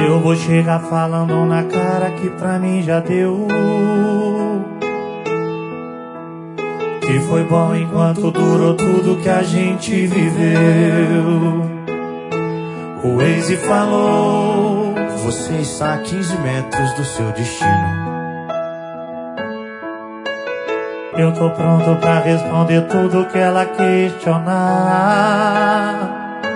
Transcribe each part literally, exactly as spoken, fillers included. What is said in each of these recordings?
Eu vou chegar falando na cara que pra mim já deu, que foi bom enquanto durou tudo que a gente viveu. O Waze falou: você está a quinze metros do seu destino. Eu tô pronto pra responder tudo que ela questionar.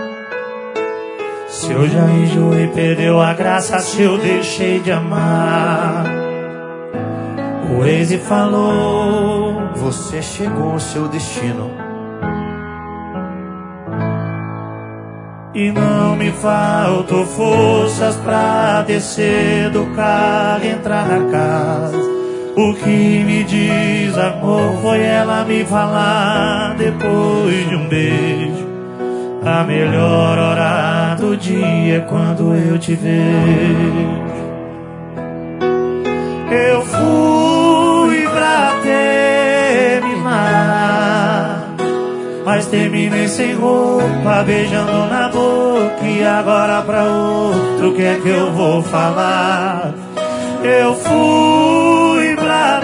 Se eu já enjoei, perdeu a graça, se eu deixei de amar. O Waze falou: você chegou ao seu destino. E não me faltou forças pra descer do carro e entrar na casa. O que me diz amor foi ela me falar depois de um beijo: a melhor hora do dia é quando eu te vejo. Eu fui pra terminar, mas terminei sem roupa, beijando na boca. E agora pra outro, o que é que eu vou falar? Eu fui pra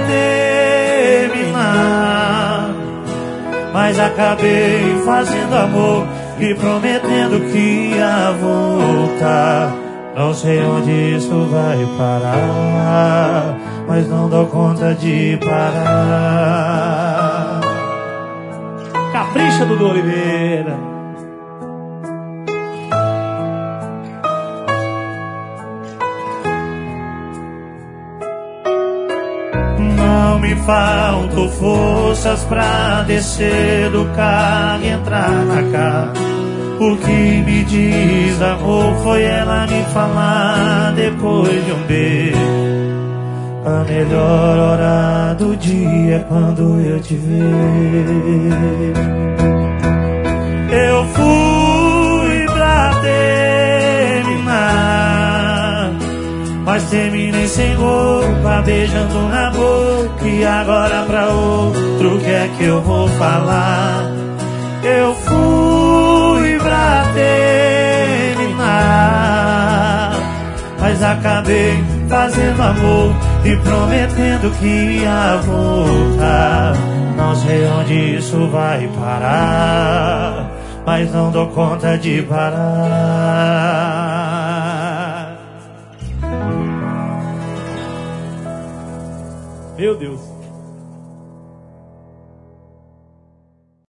terminar, mas acabei fazendo amor e prometendo que ia voltar. Não sei onde isso vai parar, mas não dou conta de parar. Capricha, Dudu Oliveira. Não me faltam forças pra descer do carro e entrar na casa. O que me diz amor foi ela me falar depois de um beijo: a melhor hora do dia é quando eu te vejo. Eu fui pra terminar, mas terminei sem roupa, beijando na boca. E agora pra outro, o que é que eu vou falar? Eu fui pra terminar, mas acabei fazendo amor e prometendo que ia voltar. Não sei onde isso vai parar, mas não dou conta de parar. Meu Deus.